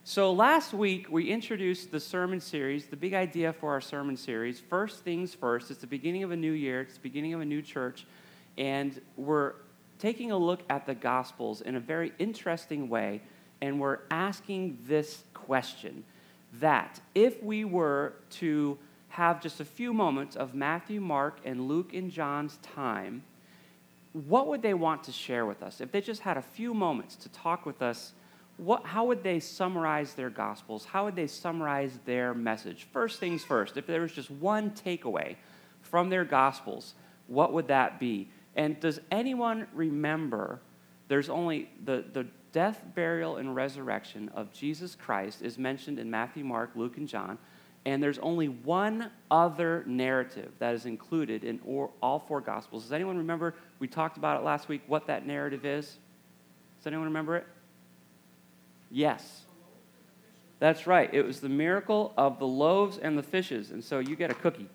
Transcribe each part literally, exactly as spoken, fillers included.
So last week, we introduced the sermon series, the big idea for our sermon series, First Things First. It's the beginning of a new year. It's the beginning of a new church. And we're taking a look at the Gospels in a very interesting way. And we're asking this question, that if we were to have just a few moments of Matthew, Mark, and Luke and John's time, what would they want to share with us? If they just had a few moments to talk with us, What, how would they summarize their Gospels? How would they summarize their message? First things first, if there was just one takeaway from their Gospels, what would that be? And does anyone remember there's only the, the death, burial, and resurrection of Jesus Christ is mentioned in Matthew, Mark, Luke, and John, and there's only one other narrative that is included in all four Gospels. Does anyone remember? We talked about it last week, what that narrative is. Does anyone remember it? Yes. That's right. It was the miracle of the loaves and the fishes. And so you get a cookie.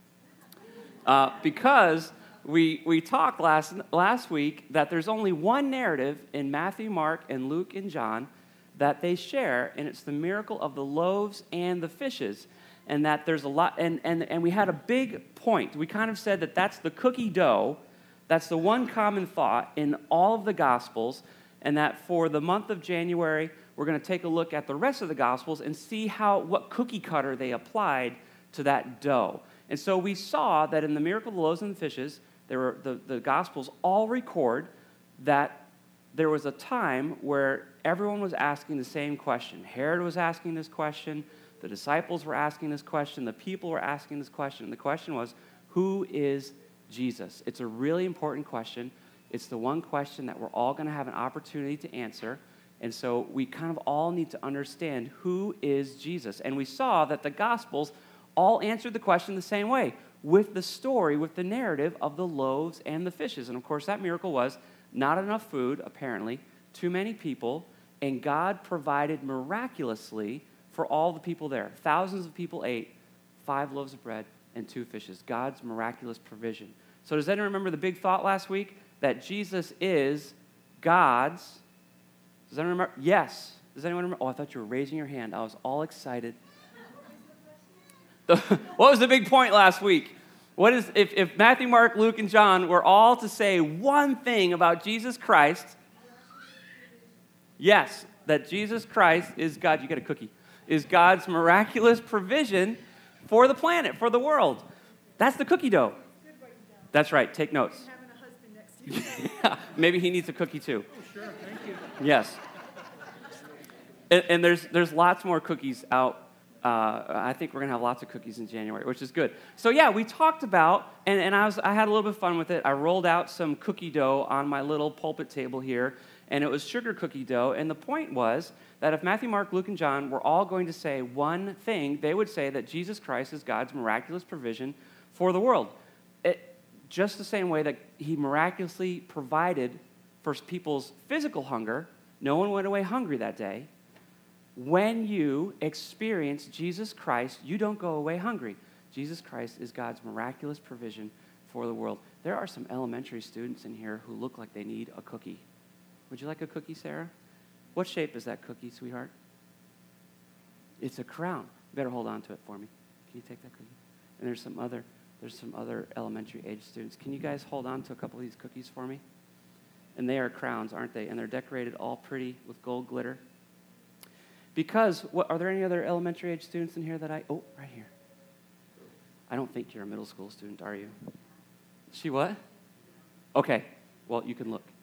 Uh, because we we talked last, last week that there's only one narrative in Matthew, Mark, and Luke, and John that they share, and it's the miracle of the loaves and the fishes. And that there's a lot, and, and, and we had a big point. We kind of said that that's the cookie dough. That's the one common thought in all of the Gospels, and that for the month of January, we're going to take a look at the rest of the Gospels and see how what cookie cutter they applied to that dough. And so we saw that in the miracle of the loaves and the fishes, there were the, the Gospels all record that there was a time where everyone was asking the same question. Herod was asking this question. The disciples were asking this question. The people were asking this question. And the question was, who is Jesus? It's a really important question. It's the one question that we're all going to have an opportunity to answer. And so we kind of all need to understand who is Jesus. And we saw that the Gospels all answered the question the same way, with the story, with the narrative of the loaves and the fishes. And of course, that miracle was not enough food, apparently, too many people, and God provided miraculously for all the people there. Thousands of people ate five loaves of bread and two fishes. God's miraculous provision. So does anyone remember the big thought last week? That Jesus is God's. Does anyone remember? Yes. Does anyone remember? Oh, I thought you were raising your hand. I was all excited. The, what was the big point last week? What is if, if Matthew, Mark, Luke, and John were all to say one thing about Jesus Christ? Yes, that Jesus Christ is God. You get a cookie. Is God's miraculous provision for the planet, for the world. That's the cookie dough. That's right. Take notes. Yeah, maybe he needs a cookie too. Oh, sure. Thank you. Yes. And, and there's there's lots more cookies out. Uh, I think we're gonna have lots of cookies in January, which is good. So yeah, we talked about, and, and I was I had a little bit of fun with it. I rolled out some cookie dough on my little pulpit table here, and it was sugar cookie dough. And the point was that if Matthew, Mark, Luke, and John were all going to say one thing, they would say that Jesus Christ is God's miraculous provision for the world. It, just the same way that he miraculously provided for people's physical hunger. No one went away hungry that day. When you experience Jesus Christ, you don't go away hungry. Jesus Christ is God's miraculous provision for the world. There are some elementary students in here who look like they need a cookie. Would you like a cookie, Sarah? What shape is that cookie, sweetheart? It's a crown. You better hold on to it for me. Can you take that cookie? And there's some other... There's some other elementary age students. Can you guys hold on to a couple of these cookies for me? And they are crowns, aren't they? And they're decorated all pretty with gold glitter. Because, what, are there any other elementary age students in here that I, oh, right here. I don't think you're a middle school student, are you? She what? Okay, well, you can look.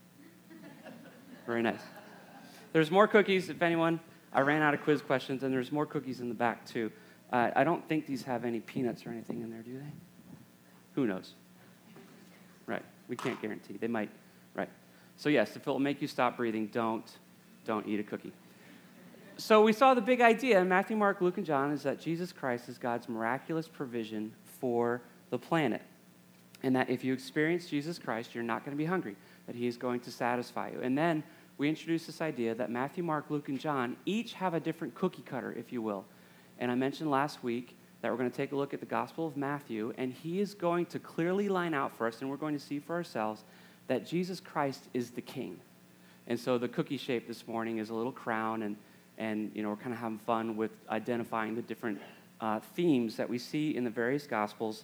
Very nice. There's more cookies, if anyone. I ran out of quiz questions, and there's more cookies in the back, too. Uh, I don't think these have any peanuts or anything in there, do they? Who knows? Right. We can't guarantee. They might. Right. So yes, if it will make you stop breathing, don't, don't eat a cookie. So we saw the big idea in Matthew, Mark, Luke, and John is that Jesus Christ is God's miraculous provision for the planet. And that if you experience Jesus Christ, you're not going to be hungry, that he is going to satisfy you. And then we introduced this idea that Matthew, Mark, Luke, and John each have a different cookie cutter, if you will. And I mentioned last week that we're going to take a look at the Gospel of Matthew, and he is going to clearly line out for us, and we're going to see for ourselves, that Jesus Christ is the King. And so the cookie shape this morning is a little crown, and and you know, we're kind of having fun with identifying the different uh, themes that we see in the various Gospels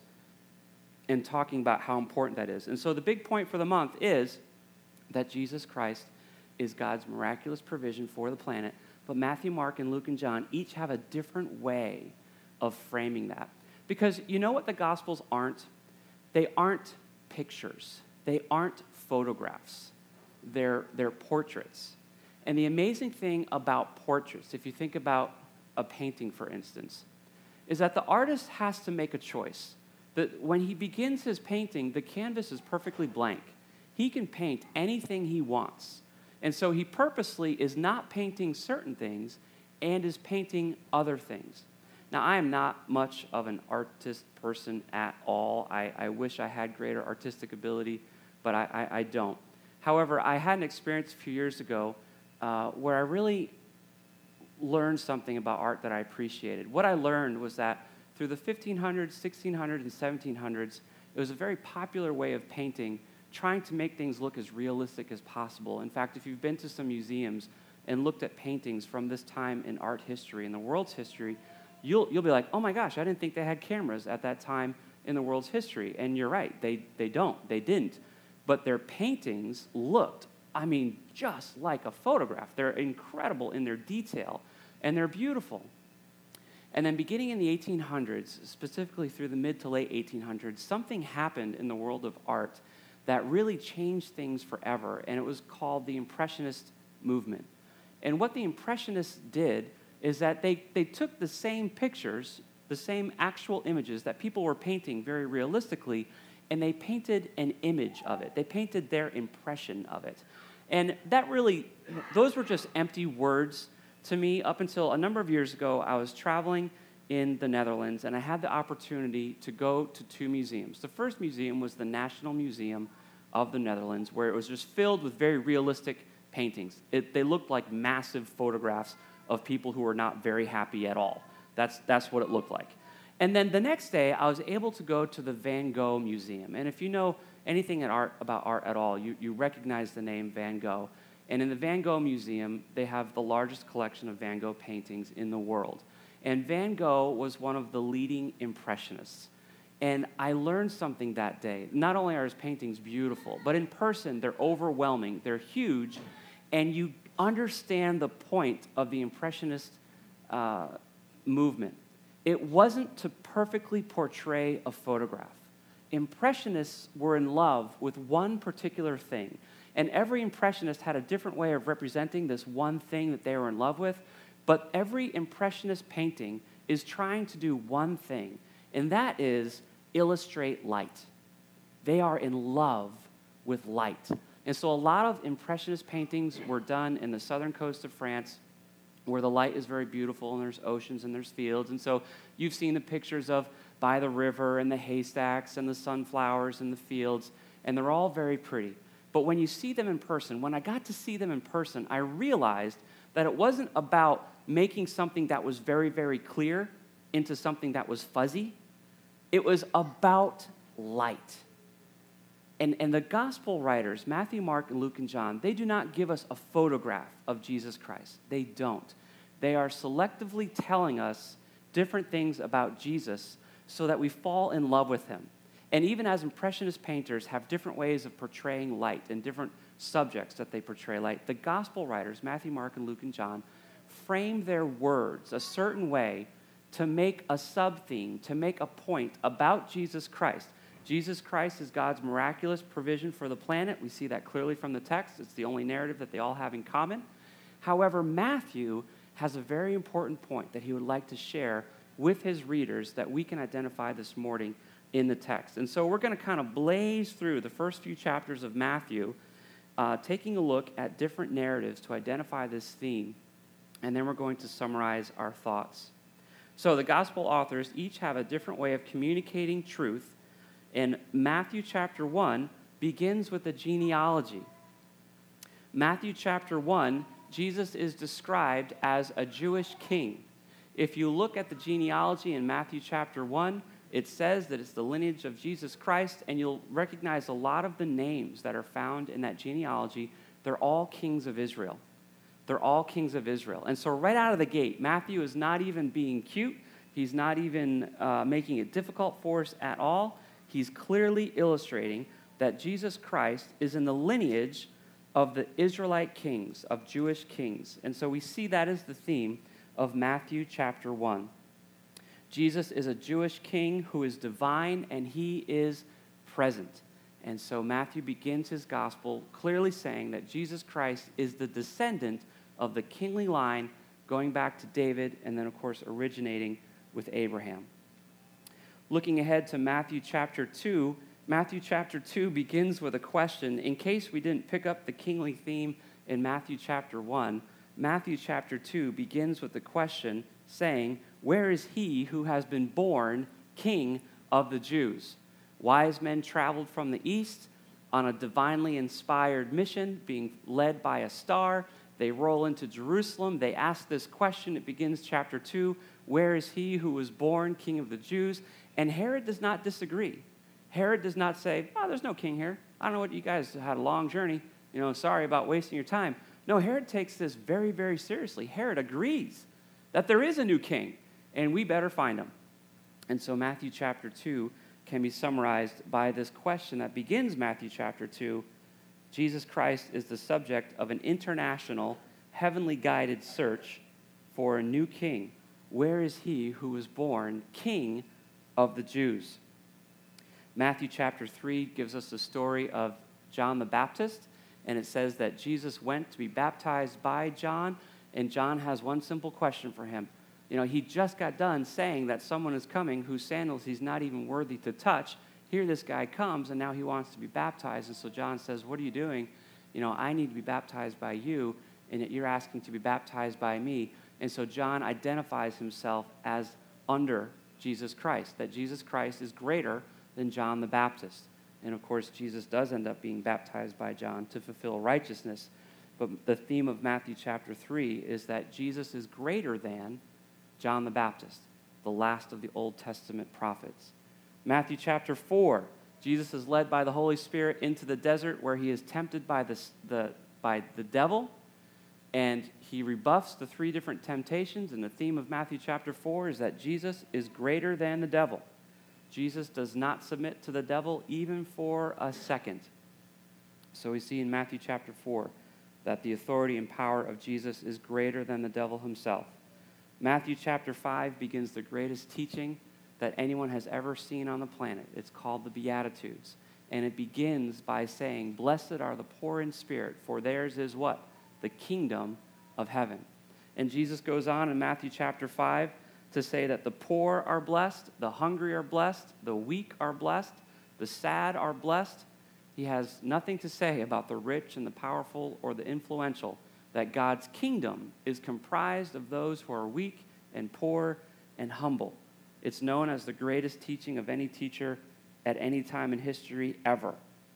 and talking about how important that is. And so the big point for the month is that Jesus Christ is God's miraculous provision for the planet, but Matthew, Mark, and Luke, and John each have a different way of framing that. Because you know what the Gospels aren't? They aren't pictures. They aren't photographs. They're, they're portraits. And the amazing thing about portraits, if you think about a painting, for instance, is that the artist has to make a choice. That when he begins his painting, the canvas is perfectly blank. He can paint anything he wants. And so he purposely is not painting certain things and is painting other things. Now, I am not much of an artist person at all. I, I wish I had greater artistic ability, but I, I, I don't. However, I had an experience a few years ago uh, where I really learned something about art that I appreciated. What I learned was that through the fifteen hundreds, sixteen hundreds, and seventeen hundreds, it was a very popular way of painting, trying to make things look as realistic as possible. In fact, if you've been to some museums and looked at paintings from this time in art history, in the world's history, you'll you'll be like, oh my gosh, I didn't think they had cameras at that time in the world's history. And you're right, they they don't, they didn't. But their paintings looked, I mean, just like a photograph. They're incredible in their detail, and they're beautiful. And then beginning in the eighteen hundreds, specifically through the mid to late eighteen hundreds, something happened in the world of art that really changed things forever, and it was called the Impressionist movement. And what the Impressionists did is that they, they took the same pictures, the same actual images that people were painting very realistically, and they painted an image of it. They painted their impression of it. And that really, those were just empty words to me. Up until a number of years ago, I was traveling in the Netherlands, and I had the opportunity to go to two museums. The first museum was the National Museum of the Netherlands, where it was just filled with very realistic paintings. It, they looked like massive photographs of people who were not very happy at all. That's, that's what it looked like. And then the next day, I was able to go to the Van Gogh Museum. And if you know anything at art, about art at all, you, you recognize the name Van Gogh. And in the Van Gogh Museum, they have the largest collection of Van Gogh paintings in the world. And Van Gogh was one of the leading Impressionists. And I learned something that day. Not only are his paintings beautiful, but in person, they're overwhelming, they're huge, and you understand the point of the Impressionist uh, movement. It wasn't to perfectly portray a photograph. Impressionists were in love with one particular thing, and every Impressionist had a different way of representing this one thing that they were in love with, but every Impressionist painting is trying to do one thing, and that is illustrate light. They are in love with light. And so a lot of Impressionist paintings were done in the southern coast of France, where the light is very beautiful, and there's oceans and there's fields. And so you've seen the pictures of by the river and the haystacks and the sunflowers and the fields, and they're all very pretty. But when you see them in person, when I got to see them in person, I realized that it wasn't about making something that was very, very clear into something that was fuzzy. It was about light. And, and the gospel writers, Matthew, Mark, and Luke, and John, they do not give us a photograph of Jesus Christ. They don't. They are selectively telling us different things about Jesus so that we fall in love with him. And even as Impressionist painters have different ways of portraying light and different subjects that they portray light, the gospel writers, Matthew, Mark, and Luke, and John, frame their words a certain way to make a sub-theme, to make a point about Jesus Christ. Jesus Christ is God's miraculous provision for the planet. We see that clearly from the text. It's the only narrative that they all have in common. However, Matthew has a very important point that he would like to share with his readers that we can identify this morning in the text. And so we're going to kind of blaze through the first few chapters of Matthew, uh, taking a look at different narratives to identify this theme, and then we're going to summarize our thoughts. So the gospel authors each have a different way of communicating truth. And Matthew chapter one begins with a genealogy. Matthew chapter one, Jesus is described as a Jewish king. If you look at the genealogy in Matthew chapter one, it says that it's the lineage of Jesus Christ, and you'll recognize a lot of the names that are found in that genealogy. They're all kings of Israel. They're all kings of Israel. And so right out of the gate, Matthew is not even being cute. He's not even uh, making it difficult for us at all. He's clearly illustrating that Jesus Christ is in the lineage of the Israelite kings, of Jewish kings. And so we see that as the theme of Matthew chapter one. Jesus is a Jewish king who is divine, and he is present. And so Matthew begins his gospel clearly saying that Jesus Christ is the descendant of the kingly line going back to David, and then, of course, originating with Abraham. Looking ahead to Matthew chapter two, Matthew chapter two begins with a question. In case we didn't pick up the kingly theme in Matthew chapter one, Matthew chapter two begins with the question saying, "Where is he who has been born king of the Jews?" Wise men traveled from the east on a divinely inspired mission, being led by a star. They roll into Jerusalem. They ask this question. It begins chapter two, "Where is he who was born king of the Jews?" And Herod does not disagree. Herod does not say, "Oh, there's no king here. I don't know what you guys had a long journey. You know, sorry about wasting your time." No, Herod takes this very, very seriously. Herod agrees that there is a new king, and we better find him. And so Matthew chapter two can be summarized by this question that begins Matthew chapter two. Jesus Christ is the subject of an international, heavenly guided search for a new king. Where is he who was born king of the Jews? Matthew chapter three gives us the story of John the Baptist, and it says that Jesus went to be baptized by John, and John has one simple question for him. You know, he just got done saying that someone is coming whose sandals he's not even worthy to touch. Here this guy comes, and now he wants to be baptized. And so John says, "What are you doing? You know, I need to be baptized by you, and yet you're asking to be baptized by me." And so John identifies himself as under Jesus Christ, that Jesus Christ is greater than John the Baptist. And of course, Jesus does end up being baptized by John to fulfill righteousness. But the theme of Matthew chapter three is that Jesus is greater than John the Baptist, the last of the Old Testament prophets. Matthew chapter four, Jesus is led by the Holy Spirit into the desert where he is tempted by the, the, by the devil, and he rebuffs the three different temptations. And the theme of Matthew chapter four is that Jesus is greater than the devil. Jesus does not submit to the devil even for a second. So we see in Matthew chapter four that the authority and power of Jesus is greater than the devil himself. Matthew chapter five begins the greatest teaching that anyone has ever seen on the planet. It's called the Beatitudes. And it begins by saying, "Blessed are the poor in spirit, for theirs is" what? The kingdom of heaven. And Jesus goes on in Matthew chapter five to say that the poor are blessed, the hungry are blessed, the weak are blessed, the sad are blessed. He has nothing to say about the rich and the powerful or the influential, that God's kingdom is comprised of those who are weak and poor and humble. It's known as the greatest teaching of any teacher at any time in history ever.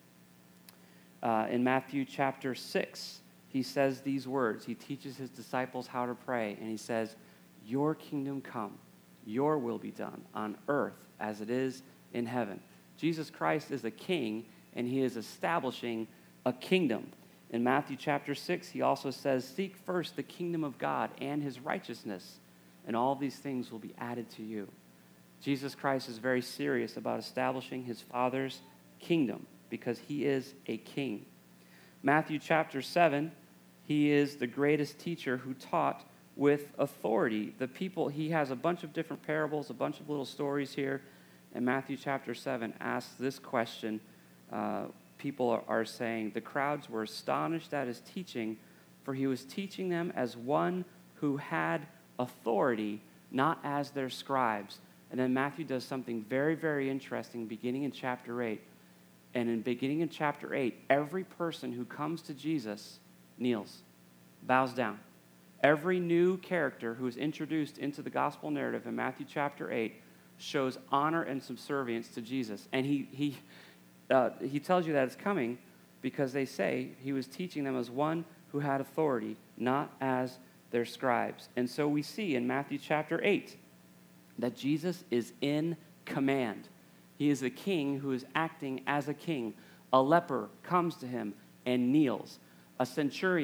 Uh, in Matthew chapter six, he says these words. He teaches his disciples how to pray, and he says, "Your kingdom come, your will be done on earth as it is in heaven." Jesus Christ is a king, and he is establishing a kingdom. In Matthew chapter six, he also says, "Seek first the kingdom of God and his righteousness, and all these things will be added to you." Jesus Christ is very serious about establishing his Father's kingdom because he is a king. Matthew chapter seven, he is the greatest teacher who taught with authority. The people, he has a bunch of different parables, a bunch of little stories here. And Matthew chapter seven asks this question. Uh, people are, are saying, "The crowds were astonished at his teaching, for he was teaching them as one who had authority, not as their scribes." And then Matthew does something very, very interesting beginning in chapter eight. And in beginning in chapter eight, every person who comes to Jesus kneels, bows down. Every new character who is introduced into the gospel narrative in Matthew chapter eight shows honor and subservience to Jesus. And he he uh, he tells you that it's coming because they say he was teaching them as one who had authority, not as their scribes. And so we see in Matthew chapter eight that Jesus is in command. He is a king who is acting as a king. A leper comes to him and kneels. A centurion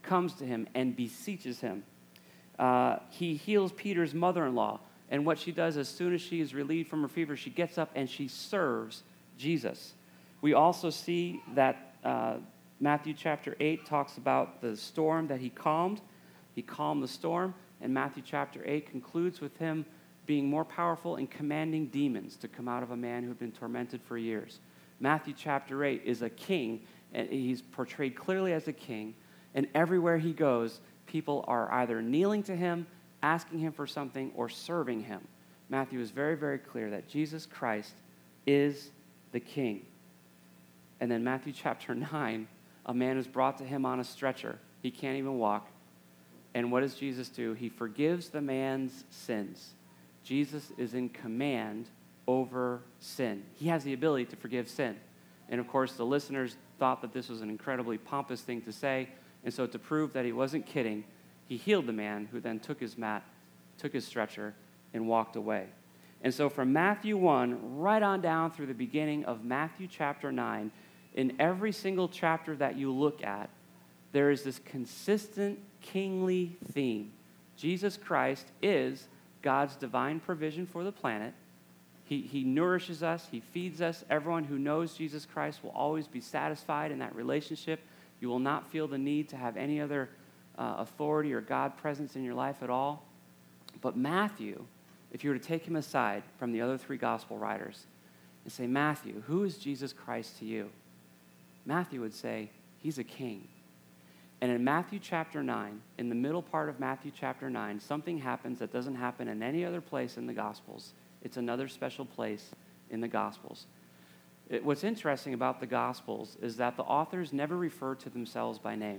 comes to him and beseeches him. Uh, he heals Peter's mother-in-law, and what she does as soon as she is relieved from her fever, she gets up and she serves Jesus. We also see that uh, Matthew chapter eight talks about the storm that he calmed. He calmed the storm, and Matthew chapter eight concludes with him being more powerful in commanding demons to come out of a man who had been tormented for years. Matthew chapter eight is a king, and he's portrayed clearly as a king, and everywhere he goes, people are either kneeling to him, asking him for something, or serving him. Matthew is very, very clear that Jesus Christ is the king. And then Matthew chapter nine, a man is brought to him on a stretcher. He can't even walk. And what does Jesus do? He forgives the man's sins. Jesus is in command over sin. He has the ability to forgive sin. And of course, the listeners thought that this was an incredibly pompous thing to say. And so to prove that he wasn't kidding, he healed the man, who then took his mat, took his stretcher, and walked away. And so from Matthew one, right on down through the beginning of Matthew chapter nine, in every single chapter that you look at, there is this consistent kingly theme. Jesus Christ is God's divine provision for the planet. He, he nourishes us. He feeds us. Everyone who knows Jesus Christ will always be satisfied in that relationship. You will not feel the need to have any other uh, authority or God presence in your life at all. But Matthew, if you were to take him aside from the other three gospel writers and say, Matthew, who is Jesus Christ to you? Matthew would say, he's a king. And in Matthew chapter nine, in the middle part of Matthew chapter nine, something happens that doesn't happen in any other place in the Gospels. It's another special place in the Gospels. It, what's interesting about the Gospels is that the authors never refer to themselves by name.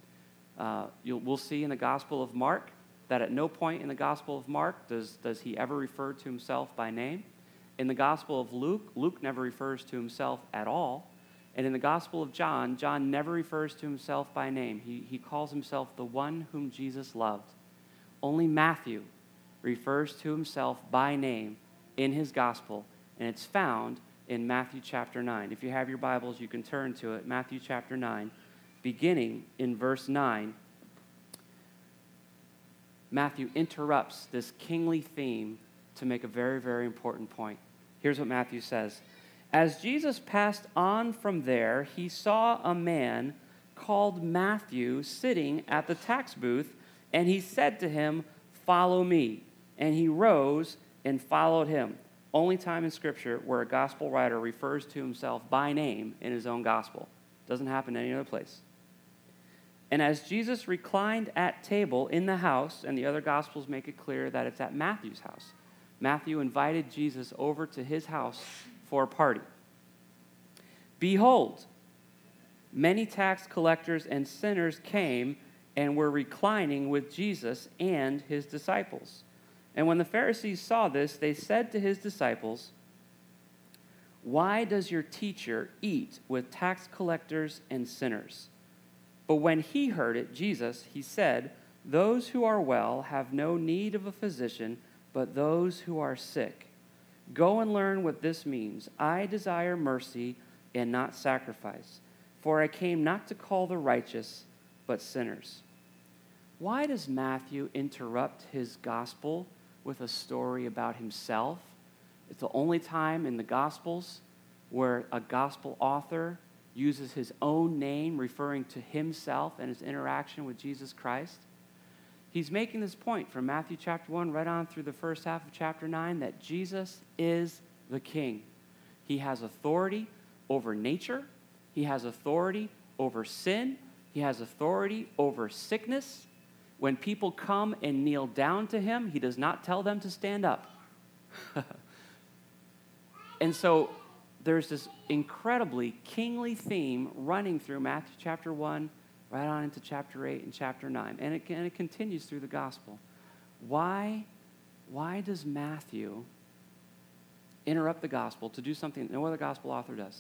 Uh, you'll, we'll see in the Gospel of Mark that at no point in the Gospel of Mark does, does he ever refer to himself by name. In the Gospel of Luke, Luke never refers to himself at all. And in the Gospel of John, John never refers to himself by name. He, he calls himself the one whom Jesus loved. Only Matthew refers to himself by name in his Gospel, and it's found in Matthew chapter nine. If you have your Bibles, you can turn to it. Matthew chapter nine, beginning in verse nine. Matthew interrupts this kingly theme to make a very, very important point. Here's what Matthew says. As Jesus passed on from there, he saw a man called Matthew sitting at the tax booth, and he said to him, "Follow me." And he rose and followed him. Only time in Scripture where a gospel writer refers to himself by name in his own gospel. Doesn't happen any other place. And as Jesus reclined at table in the house, and the other gospels make it clear that it's at Matthew's house. Matthew invited Jesus over to his house for a party. Behold, many tax collectors and sinners came and were reclining with Jesus and his disciples. And when the Pharisees saw this, they said to his disciples, "Why does your teacher eat with tax collectors and sinners?" But when he heard it, Jesus, he said, "Those who are well have no need of a physician, but those who are sick. Go and learn what this means. I desire mercy and not sacrifice, for I came not to call the righteous, but sinners." Why does Matthew interrupt his gospel with a story about himself? It's the only time in the Gospels where a gospel author uses his own name, referring to himself and his interaction with Jesus Christ. He's making this point from Matthew chapter one right on through the first half of chapter nine that Jesus is the King. He has authority over nature. He has authority over sin. He has authority over sickness. When people come and kneel down to him, he does not tell them to stand up. And so there's this incredibly kingly theme running through Matthew chapter one, right on into chapter eight and chapter nine. And it, and it continues through the gospel. Why, why does Matthew interrupt the gospel to do something that no other gospel author does?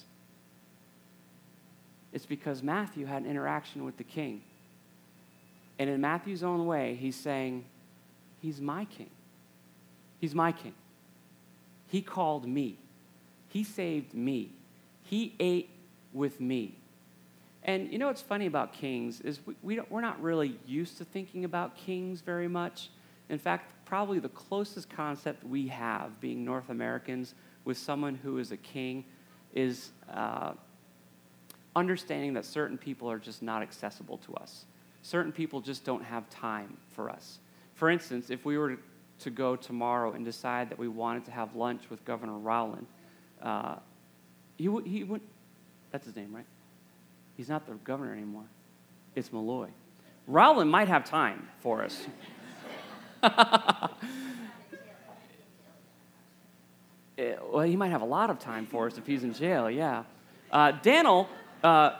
It's because Matthew had an interaction with the king. And in Matthew's own way, he's saying, he's my king. He's my king. He called me. He saved me. He ate with me. And you know what's funny about kings is we, we don't, we're not really used to thinking about kings very much. In fact, probably the closest concept we have, being North Americans, with someone who is a king is uh, understanding that certain people are just not accessible to us. Certain people just don't have time for us. For instance, if we were to go tomorrow and decide that we wanted to have lunch with Governor Rowland, uh, he would, he would, that's his name, right? He's not the governor anymore. It's Malloy. Rowland might have time for us. Well, he might have a lot of time for us if he's in jail, yeah. Uh, Daniel, uh,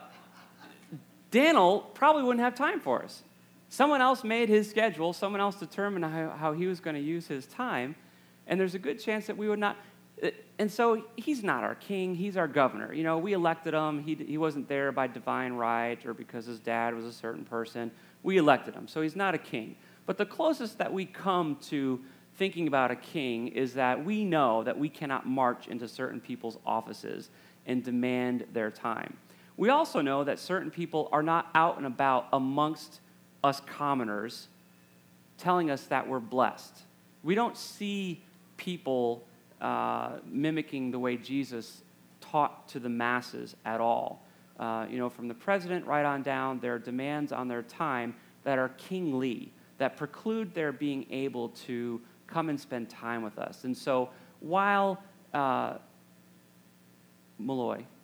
Daniel probably wouldn't have time for us. Someone else made his schedule. Someone else determined how, how he was going to use his time, and there's a good chance that we would not. And so he's not our king. He's our governor. You know, we elected him. He, he wasn't there by divine right or because his dad was a certain person. We elected him, so he's not a king. But the closest that we come to thinking about a king is that we know that we cannot march into certain people's offices and demand their time. We also know that certain people are not out and about amongst us commoners telling us that we're blessed. We don't see people uh, mimicking the way Jesus taught to the masses at all. Uh, you know, from the president right on down, there are demands on their time that are kingly, that preclude their being able to come and spend time with us. And so while uh, Malloy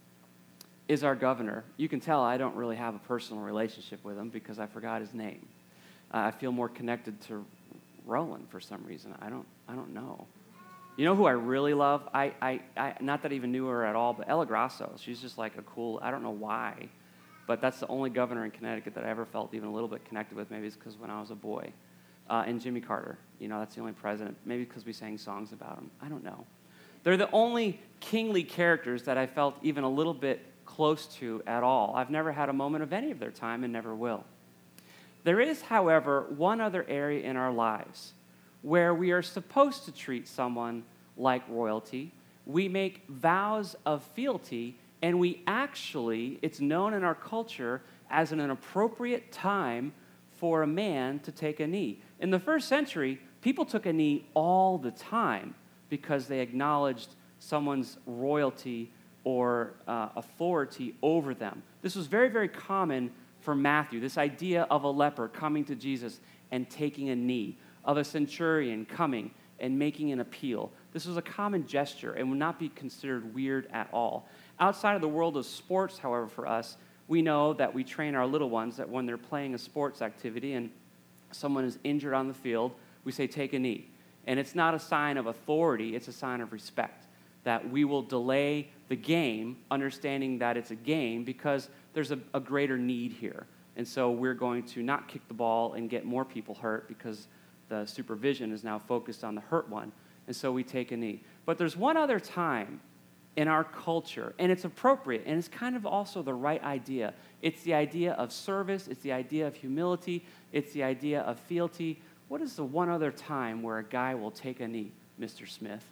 is our governor, you can tell I don't really have a personal relationship with him because I forgot his name. Uh, I feel more connected to Roland for some reason. I don't I don't know. You know who I really love? I, I, I not that I even knew her at all, but Ella Grasso. She's just like a cool, I don't know why, but that's the only governor in Connecticut that I ever felt even a little bit connected with. Maybe it's because when I was a boy. Uh, and Jimmy Carter, you know, that's the only president. Maybe because we sang songs about him. I don't know. They're the only kingly characters that I felt even a little bit close to at all. I've never had a moment of any of their time and never will. There is, however, one other area in our lives where we are supposed to treat someone like royalty. We make vows of fealty, and we actually, it's known in our culture as an appropriate time for a man to take a knee. In the first century, people took a knee all the time because they acknowledged someone's royalty or uh, authority over them. This was very, very common for Matthew, this idea of a leper coming to Jesus and taking a knee, of a centurion coming and making an appeal. This was a common gesture and would not be considered weird at all. Outside of the world of sports, however, for us, we know that we train our little ones that when they're playing a sports activity and someone is injured on the field, we say, take a knee. And it's not a sign of authority, it's a sign of respect, that we will delay the game, understanding that it's a game, because there's a, a greater need here. And so we're going to not kick the ball and get more people hurt because the supervision is now focused on the hurt one. And so we take a knee. But there's one other time in our culture, and it's appropriate, and it's kind of also the right idea. It's the idea of service, it's the idea of humility, it's the idea of fealty. What is the one other time where a guy will take a knee, Mister Smith?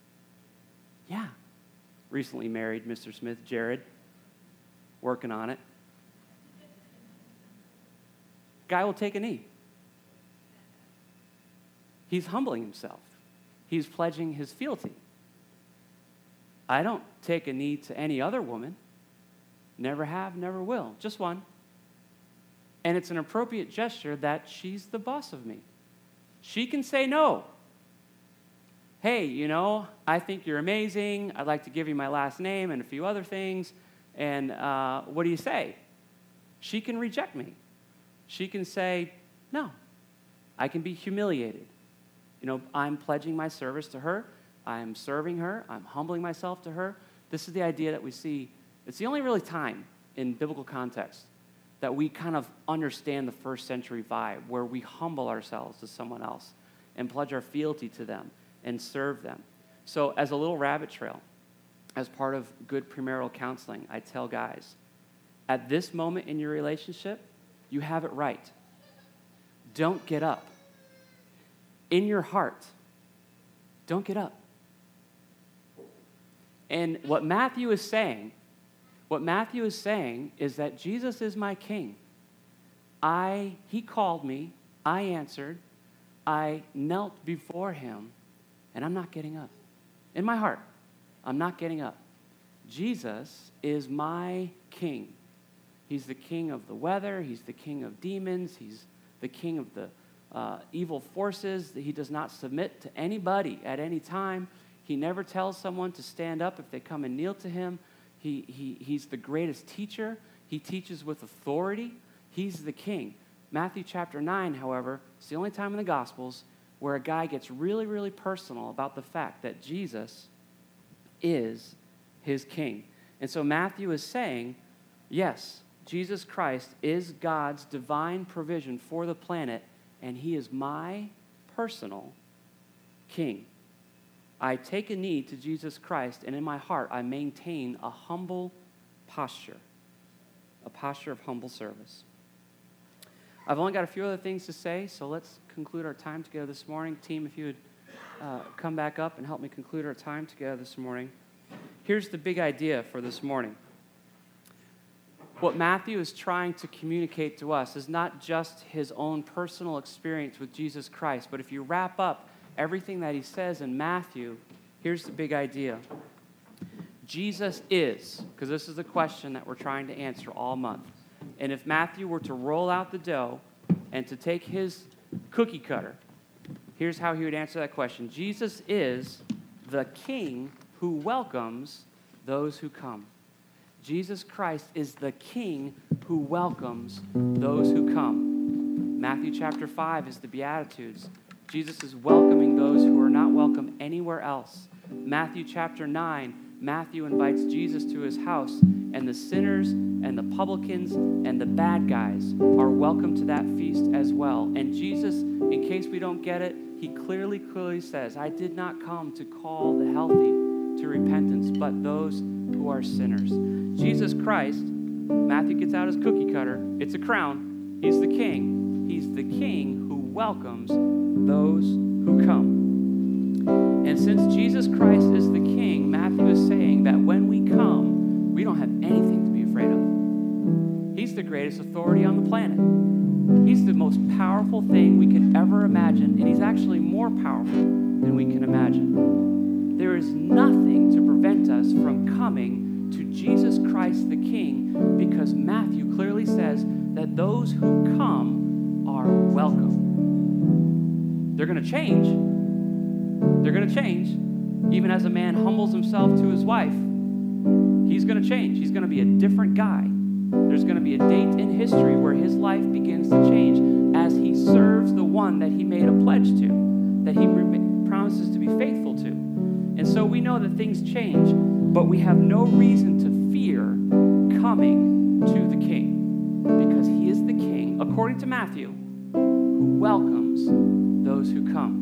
Yeah. Recently married, Mister Smith, Jared. Working on it. Guy will take a knee. He's humbling himself. He's pledging his fealty. I don't take a knee to any other woman. Never have, never will. Just one. And it's an appropriate gesture that she's the boss of me. She can say no. Hey, you know, I think you're amazing. I'd like to give you my last name and a few other things. And uh, what do you say? She can reject me. She can say, no. I can be humiliated. You know, I'm pledging my service to her. I'm serving her. I'm humbling myself to her. This is the idea that we see. It's the only really time in biblical context that we kind of understand the first century vibe, where we humble ourselves to someone else and pledge our fealty to them and serve them. So as a little rabbit trail, as part of good premarital counseling, I tell guys, at this moment in your relationship, you have it right. Don't get up. In your heart, don't get up. And what Matthew is saying, What Matthew is saying is that Jesus is my king. I, he called me, I answered, I knelt before him, and I'm not getting up. In my heart, I'm not getting up. Jesus is my king. He's the king of the weather. He's the king of demons. He's the king of the uh, evil forces. He does not submit to anybody at any time. He never tells someone to stand up if they come and kneel to him. He, he, he's the greatest teacher. He teaches with authority. He's the king. Matthew chapter nine, however, is the only time in the Gospels where a guy gets really, really personal about the fact that Jesus is his king. And so Matthew is saying, yes, Jesus Christ is God's divine provision for the planet, and he is my personal king. I take a knee to Jesus Christ, and in my heart I maintain a humble posture, a posture of humble service. I've only got a few other things to say, so let's conclude our time together this morning. Team, if you would uh, come back up and help me conclude our time together this morning. Here's the big idea for this morning. What Matthew is trying to communicate to us is not just his own personal experience with Jesus Christ, but if you wrap up everything that he says in Matthew, here's the big idea. Jesus is, because this is the question that we're trying to answer all month. And if Matthew were to roll out the dough and to take his cookie cutter, here's how he would answer that question. Jesus is the king who welcomes those who come. Jesus Christ is the king who welcomes those who come. Matthew chapter five is the Beatitudes. Jesus is welcoming those who are not welcome anywhere else. Matthew chapter nine, Matthew invites Jesus to his house, and the sinners and the publicans and the bad guys are welcome to that feast as well. And Jesus, in case we don't get it, he clearly, clearly says, I did not come to call the healthy to repentance, but those who are sinners. Jesus Christ, Matthew gets out his cookie cutter. It's a crown. He's the king. He's the king who welcomes those who come. And since Jesus Christ is the king, Matthew is saying that when we come, we don't have anything to be afraid of. He's the greatest authority on the planet. He's the most powerful thing we could ever imagine, and he's actually more powerful than we can imagine. There is nothing to prevent us from coming to Jesus Christ the King, because Matthew clearly says that those who come are welcome. They're going to change. They're going to change. Even as a man humbles himself to his wife, he's going to change. He's going to be a different guy. There's going to be a date in history where his life begins to change as he serves the one that he made a pledge to, that he re- promises to be faithful to. And so we know that things change, but we have no reason to fear coming to the King, because he is the King, according to Matthew, who welcomes those who come.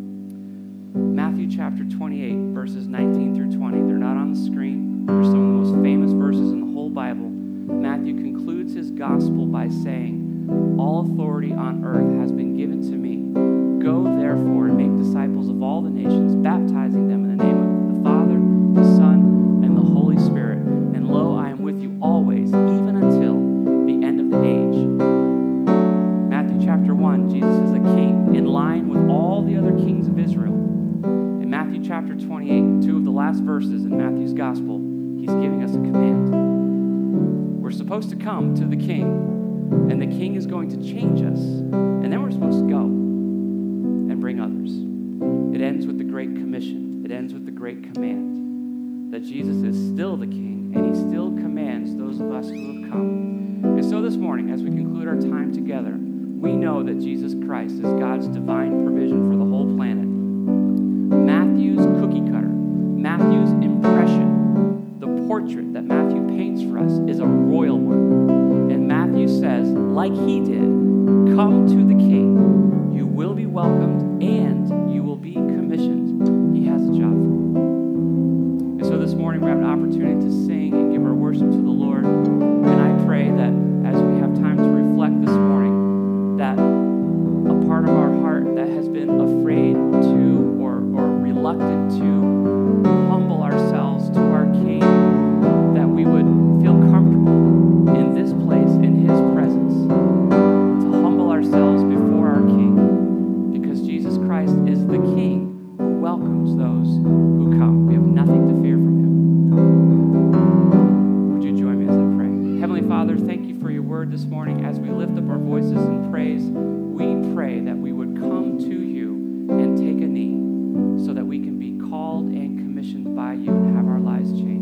Matthew chapter twenty-eight, verses nineteen through twenty. They're not on the screen. They're some of the most famous verses in the whole Bible. Matthew concludes his gospel by saying, all authority on earth has been given to me. Go, therefore, and make disciples of all the nations, baptizing them in the name of the Father, the Son, and the Holy Spirit. And lo, I am with you always, even until the end of the age. Matthew chapter one, Jesus is a king in line with all the other kings of Israel. In Matthew chapter twenty-eight, two of the last verses in Matthew's gospel, he's giving us a command. We're supposed to come to the King, and the King is going to change us, and then we're supposed to go and bring others. It ends with the Great Commission. It ends with the Great Command that Jesus is still the King, and he still commands those of us who have come. And so this morning, as we conclude our time together, we know that Jesus Christ is God's divine provision for the whole planet. Matthew's cookie cutter, Matthew's impression, the portrait that Matthew paints for us is a royal one. And Matthew says, like he did, come to the King. You will be welcomed and you will be commissioned. He has a job for you. And so this morning we have an opportunity to sing and give our worship to the Lord. And I pray that as we have time to reflect this morning, that a part of our heart that has been afraid to or, or reluctant to humble ourselves to our King, that we would feel the King who welcomes those who come. We have nothing to fear from him. Would you join me as I pray? Heavenly Father, thank you for your word this morning. As we lift up our voices in praise, we pray that we would come to you and take a knee so that we can be called and commissioned by you and have our lives changed.